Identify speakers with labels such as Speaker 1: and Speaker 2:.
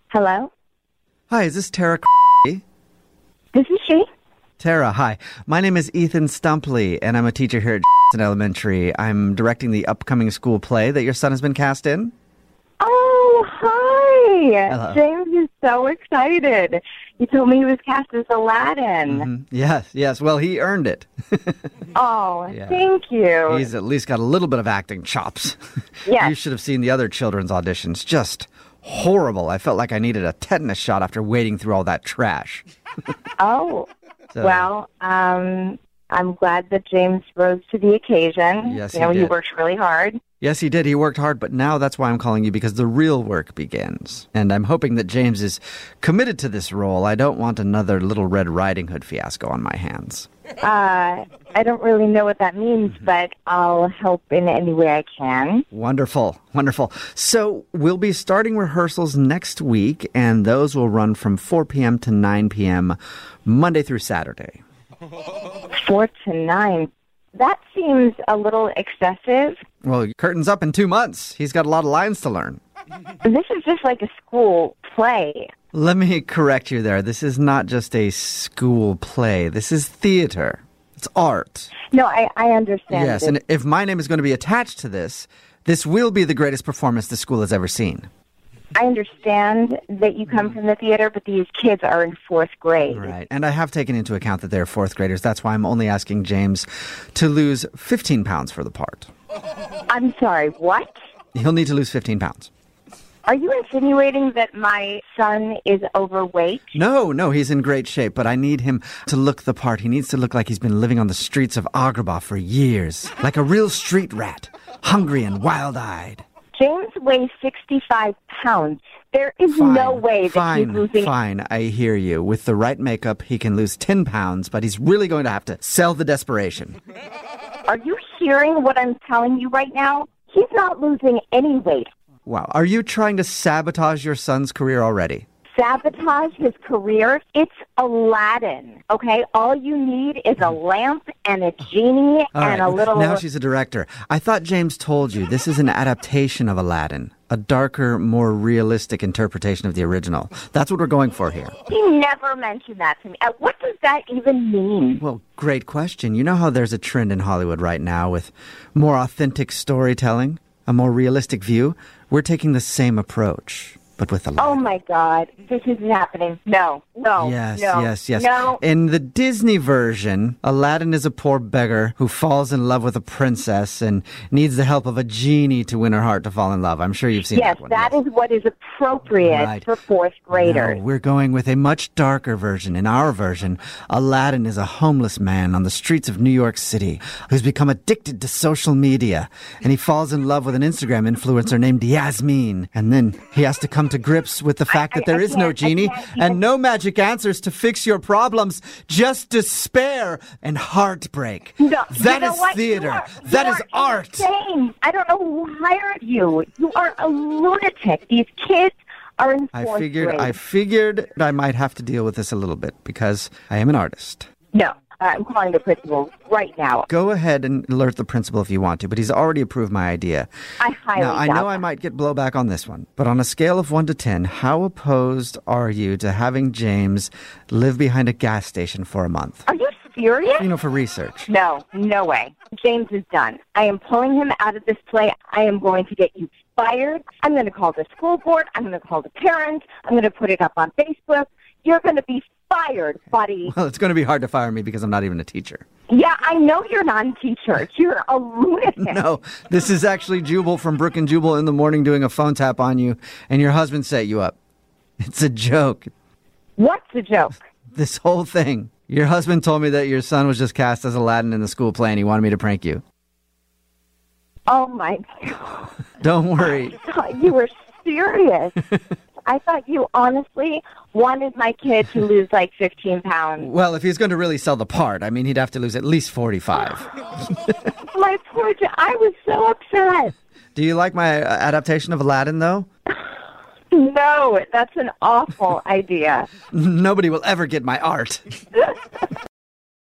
Speaker 1: Hello?
Speaker 2: Hi, is this Tara?
Speaker 1: This is she.
Speaker 2: Tara, hi. My name is Ethan Stumpley, and I'm a teacher here at Elementary. I'm directing the upcoming school play that your son has been cast in.
Speaker 1: Oh, hi.
Speaker 2: Hello.
Speaker 1: James is so excited. He told me he was cast as Aladdin.
Speaker 2: Yes. Well, he earned it.
Speaker 1: Oh,
Speaker 2: Yeah.
Speaker 1: thank you.
Speaker 2: He's at least got a little bit of acting chops.
Speaker 1: Yes.
Speaker 2: You should have seen the other children's auditions. Just horrible. I felt like I needed a tetanus shot after wading through all that trash.
Speaker 1: Oh,
Speaker 2: So-
Speaker 1: well, I'm glad that James rose to the occasion.
Speaker 2: Yes,
Speaker 1: he
Speaker 2: he did.
Speaker 1: worked really hard.
Speaker 2: Yes, he did. He worked hard, but now that's why I'm calling you, because the real work begins. And I'm hoping that James is committed to this role. I don't want another Little Red Riding Hood fiasco on my hands.
Speaker 1: I don't really know what that means, but I'll help in any way I can.
Speaker 2: Wonderful. So we'll be starting rehearsals next week, and those will run from 4 p.m. to 9 p.m. Monday through Saturday.
Speaker 1: 4 to 9. That seems a little excessive.
Speaker 2: Well, curtain's up in 2 months. He's got a lot of lines to learn.
Speaker 1: This is just like a school play.
Speaker 2: Let me correct you there. This is not just a school play. This is theater. It's art.
Speaker 1: No, I understand.
Speaker 2: Yes,
Speaker 1: this.
Speaker 2: and if my name is going to be attached to this, this will be the greatest performance the school has ever seen.
Speaker 1: I understand that you come from the theater, but these kids are in 4th grade.
Speaker 2: Right. And I have taken into account that they're 4th graders. That's why I'm only asking James to lose 15 pounds for the part.
Speaker 1: I'm sorry, what?
Speaker 2: He'll need to lose 15 pounds.
Speaker 1: Are you insinuating that my son is overweight?
Speaker 2: No, he's in great shape, but I need him to look the part. He needs to look like he's been living on the streets of Agrabah for years. Like a real street rat, hungry and wild-eyed.
Speaker 1: James weighs 65 pounds. There is no way that he's losing...
Speaker 2: Fine, I hear you. With the right makeup, he can lose 10 pounds, but he's really going to have to sell the desperation.
Speaker 1: Are you hearing what I'm telling you right now? He's not losing any weight.
Speaker 2: Wow. Are you trying to sabotage your son's career already?
Speaker 1: Sabotage his career? It's Aladdin, okay? All you need is a lamp and a genie
Speaker 2: All
Speaker 1: and
Speaker 2: right.
Speaker 1: a little...
Speaker 2: Now she's a director. I thought James told you this is an adaptation of Aladdin. A darker, more realistic interpretation of the original. That's what we're going for here.
Speaker 1: He never mentioned that to me. What does that even mean?
Speaker 2: Well, great question. You know how there's a trend in Hollywood right now with more authentic storytelling, a more realistic view? We're taking the same approach, but with Aladdin.
Speaker 1: Oh, my God. This isn't happening. No.
Speaker 2: Yes.
Speaker 1: No.
Speaker 2: In the Disney version, Aladdin is a poor beggar who falls in love with a princess and needs the help of a genie to win her heart to fall in love. I'm sure you've seen
Speaker 1: Yes,
Speaker 2: that one.
Speaker 1: that is what is appropriate
Speaker 2: Right.
Speaker 1: for 4th graders.
Speaker 2: No, we're going with a much darker version. In our version, Aladdin is a homeless man on the streets of New York City who's become addicted to social media, and he falls in love with an Instagram influencer named Yasmin. And then he has to come to grips with the fact that there is no genie and no magic answers to fix your problems, just despair and heartbreak.
Speaker 1: No,
Speaker 2: That
Speaker 1: you know
Speaker 2: is
Speaker 1: what?
Speaker 2: theater.
Speaker 1: You
Speaker 2: That
Speaker 1: are
Speaker 2: is art.
Speaker 1: insane. I don't know who hired you. You are a lunatic. These kids are in 4th grade.
Speaker 2: I figured I might have to deal with this a little bit because I am an artist.
Speaker 1: No, I'm calling the principal right now.
Speaker 2: Go ahead and alert the principal if you want to, but he's already approved my idea.
Speaker 1: I highly
Speaker 2: Now, I
Speaker 1: doubt
Speaker 2: know I
Speaker 1: that.
Speaker 2: might get blowback on this one, but on a scale of 1 to 10, how opposed are you to having James live behind a gas station for a month?
Speaker 1: Are you serious?
Speaker 2: You know, for research.
Speaker 1: No way. James is done. I am pulling him out of this play. I am going to get you fired. I'm going to call the school board. I'm going to call the parents. I'm going to put it up on Facebook. You're going to be fired, buddy.
Speaker 2: Well, it's going to be hard to fire me because I'm not even a teacher.
Speaker 1: Yeah, I know you're not a teacher. You're a lunatic.
Speaker 2: No, this is actually Jubal from Brook and Jubal in the Morning doing a phone tap on you, and your husband set you up. It's a joke.
Speaker 1: What's the joke?
Speaker 2: This whole thing. Your husband told me that your son was just cast as Aladdin in the school play and he wanted me to prank you.
Speaker 1: Oh, my God.
Speaker 2: Don't worry.
Speaker 1: I thought you were serious. I thought you honestly wanted my kid to lose like 15 pounds.
Speaker 2: Well, if he's going to really sell the part, I mean, he'd have to lose at least 45.
Speaker 1: My poor I was so upset.
Speaker 2: Do you like my adaptation of Aladdin, though?
Speaker 1: No, that's an awful idea.
Speaker 2: Nobody will ever get my art.